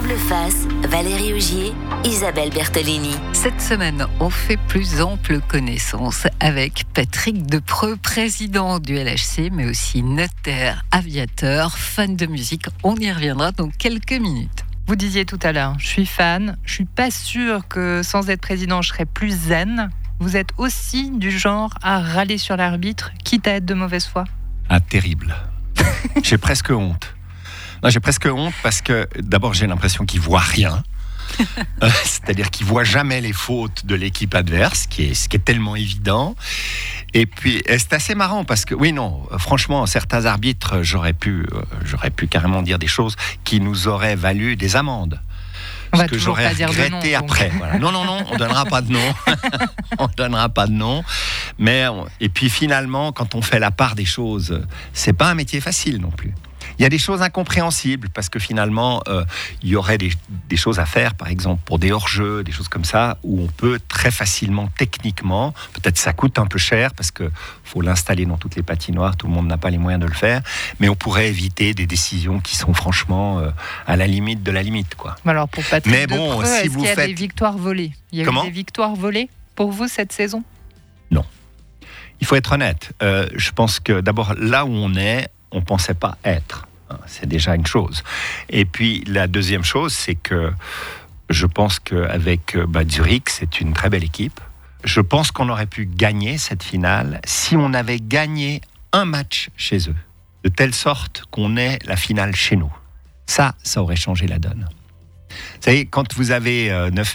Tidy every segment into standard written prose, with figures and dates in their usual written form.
Double face, Valérie Augier, Isabelle Bertolini. Cette semaine, on fait plus ample connaissance avec Patrick Depreux, président du LHC, mais aussi notaire, aviateur, fan de musique. On y reviendra dans quelques minutes. Vous disiez tout à l'heure, je suis fan, je suis pas sûre que sans être président, je serais plus zen. Vous êtes aussi du genre à râler sur l'arbitre, quitte à être de mauvaise foi? Ah, terrible. J'ai presque honte. Non, j'ai presque honte parce que d'abord j'ai l'impression qu'il voit rien. C'est-à-dire qu'il voit jamais les fautes de l'équipe adverse, ce qui est tellement évident. Et puis c'est assez marrant parce que franchement, certains arbitres, j'aurais pu carrément dire des choses qui nous auraient valu des amendes. Ce que j'aurais regretté après. Voilà. Non, on donnera pas de nom. On donnera pas de nom. Mais et puis finalement, quand on fait la part des choses, c'est pas un métier facile non plus. Il y a des choses incompréhensibles parce que finalement, il y aurait des choses à faire, par exemple pour des hors-jeux, des choses comme ça, où on peut très facilement, techniquement, peut-être ça coûte un peu cher parce qu'il faut l'installer dans toutes les patinoires, tout le monde n'a pas les moyens de le faire, mais on pourrait éviter des décisions qui sont franchement à la limite de la limite, quoi. Alors pour Patrick Depreux, si est-ce vous qu'il y a faites... des victoires volées? Il y a eu des victoires volées pour vous cette saison? Non. Il faut être honnête. Je pense que d'abord, là où on est, on ne pensait pas être. C'est déjà une chose. Et puis, la deuxième chose, c'est que je pense qu'avec Zurich, c'est une très belle équipe. Je pense qu'on aurait pu gagner cette finale si on avait gagné un match chez eux, de telle sorte qu'on ait la finale chez nous. Ça aurait changé la donne. Vous savez, quand vous avez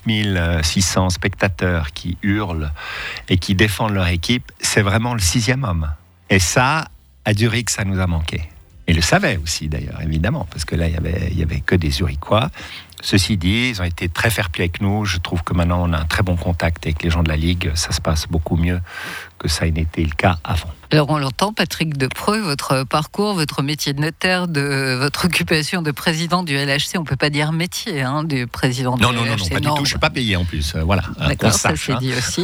9600 spectateurs qui hurlent et qui défendent leur équipe, c'est vraiment le sixième homme. Et ça, à Zurich, ça nous a manqué. Et le savaient aussi d'ailleurs, évidemment, parce que là, il y avait que des Zurichois. Ceci dit, ils ont été très fair-play avec nous. Je trouve que maintenant, on a un très bon contact avec les gens de la Ligue. Ça se passe beaucoup mieux que ça n'était le cas avant. Alors on l'entend, Patrick Depreux, votre parcours, votre métier de notaire, votre occupation de président du LHC, on ne peut pas dire métier, du président du LHC. Non, pas du tout, je ne suis pas payé en plus. Voilà. D'accord, ça c'est dit aussi.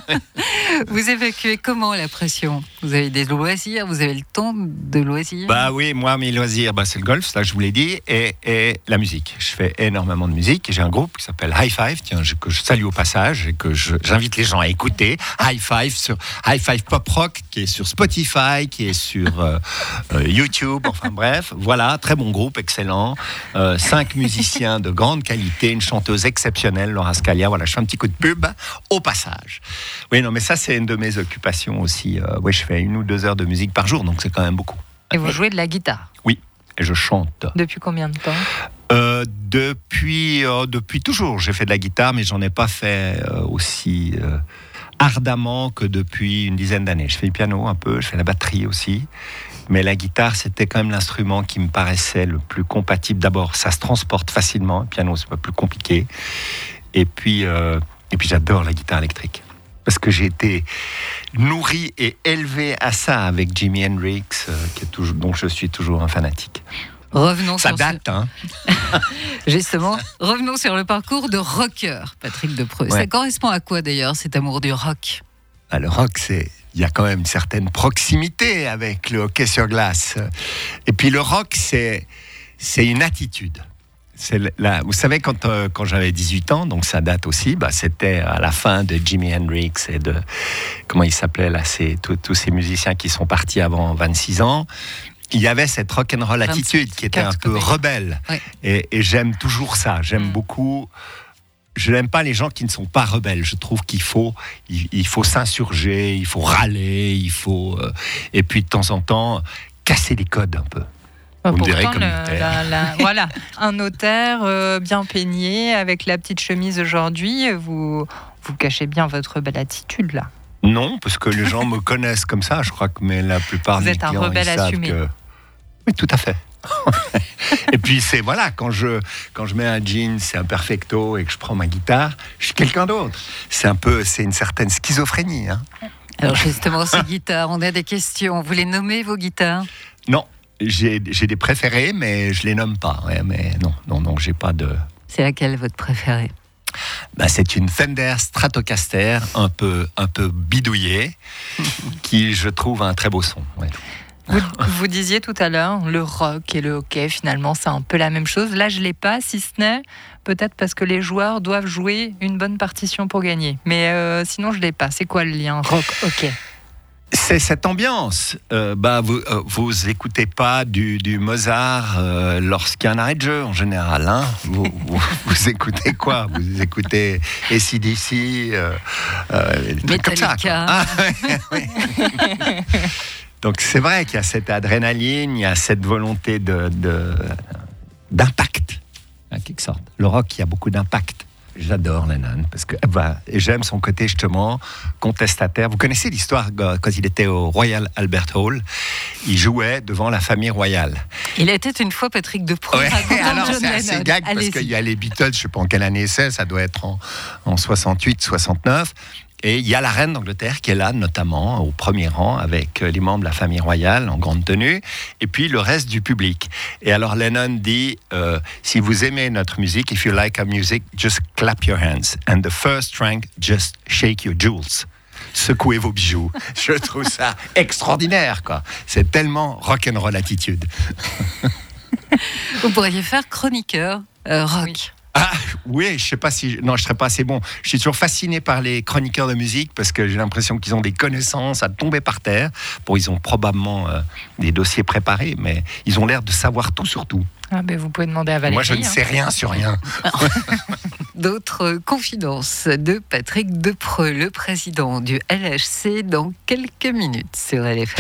Vous évacuez comment la pression? Vous avez des loisirs, vous avez le temps de loisirs? Oui, moi mes loisirs, c'est le golf, ça je vous l'ai dit, et la musique. Je fais énormément de musique, et j'ai un groupe qui s'appelle High Five, que je salue au passage, et que j'invite les gens à écouter. High Five Pop Rock, qui est sur Spotify, qui est sur YouTube, enfin bref, voilà, très bon groupe, excellent. 5 musiciens de grande qualité, une chanteuse exceptionnelle, Laura Scalia, voilà, je fais un petit coup de pub au passage. Oui, non, mais ça c'est une de mes occupations aussi. Je fais 1 ou 2 heures de musique par jour, donc c'est quand même beaucoup. Et vous jouez de la guitare? Oui, et je chante. Depuis combien de temps? Depuis toujours, j'ai fait de la guitare, mais j'en ai pas fait aussi... ardemment que depuis une dizaine d'années. Je fais du piano un peu, je fais la batterie aussi, mais la guitare, c'était quand même l'instrument qui me paraissait le plus compatible. D'abord, ça se transporte facilement, le piano, c'est pas plus compliqué. Et puis j'adore la guitare électrique, parce que j'ai été nourri et élevé à ça avec Jimi Hendrix, dont je suis toujours un fanatique. Ça date, Justement, revenons sur le parcours de rocker, Patrick Depreux. Ouais. Ça correspond à quoi d'ailleurs, cet amour du rock? Le rock, il y a quand même une certaine proximité avec le hockey sur glace. Et puis le rock, c'est une attitude. Vous savez, quand j'avais 18 ans, donc ça date aussi, c'était à la fin de Jimi Hendrix et de... Comment il s'appelait là, tous ces musiciens qui sont partis avant 26 ans. Il y avait cette rock'n'roll attitude qui était un peu rebelle. Ouais. Et j'aime toujours ça. J'aime beaucoup... Je n'aime pas les gens qui ne sont pas rebelles. Je trouve qu'il faut s'insurger, il faut râler, et puis de temps en temps, casser les codes un peu. Vous me direz comme notaire. Voilà, un notaire bien peigné, avec la petite chemise aujourd'hui. Vous cachez bien votre belle attitude, là. Non, parce que les gens me connaissent comme ça. Je crois que la plupart des clients, vous êtes un rebelle assumé. Oui, tout à fait. Et puis quand je mets un jean, c'est un perfecto, et que je prends ma guitare, je suis quelqu'un d'autre. C'est une certaine schizophrénie. Alors justement, ces guitares, on a des questions. Vous les nommez, vos guitares? Non, j'ai des préférés, mais je les nomme pas. Ouais, mais non, j'ai pas de... C'est laquelle votre préférée? C'est une Fender Stratocaster un peu bidouillée qui, je trouve, a un très beau son. Ouais. Vous disiez tout à l'heure, le rock et le hockey, finalement, c'est un peu la même chose. Là, je ne l'ai pas, si ce n'est peut-être parce que les joueurs doivent jouer une bonne partition pour gagner. Mais sinon, je ne l'ai pas. C'est quoi le lien rock-hockey ? C'est cette ambiance. Vous écoutez pas du Mozart lorsqu'il y a un arrêt de jeu en général. Hein, vous écoutez quoi ? Vous écoutez AC/DC, des trucs comme ça. Donc c'est vrai qu'il y a cette adrénaline, il y a cette volonté d'impact, en quelque sorte. Le rock, il y a beaucoup d'impact. J'adore Lennon parce que j'aime son côté justement contestataire. Vous connaissez l'histoire quand il était au Royal Albert Hall, il jouait devant la famille royale. Il était une fois Patrick de Preux. Alors c'est assez gag parce qu'il y a les Beatles, je ne sais pas en quelle année c'est, ça doit être en 68, 69. Et il y a la reine d'Angleterre qui est là, notamment au premier rang, avec les membres de la famille royale en grande tenue, et puis le reste du public. Et alors Lennon dit, si vous aimez notre musique, if you like our music, just clap your hands. And the first rank, just shake your jewels. Secouez vos bijoux. Je trouve ça extraordinaire, quoi. C'est tellement rock'n'roll attitude. Vous pourriez faire chroniqueur rock. Oui. Ah oui, je sais pas si... Non, je serais pas assez bon. Je suis toujours fasciné par les chroniqueurs de musique parce que j'ai l'impression qu'ils ont des connaissances à tomber par terre. Bon, ils ont probablement des dossiers préparés, mais ils ont l'air de savoir tout sur tout. Ah ben vous pouvez demander à Valérie. Moi, je ne sais rien sur rien. D'autres confidences de Patrick de Preux, le président du LHC, dans quelques minutes sur LFM.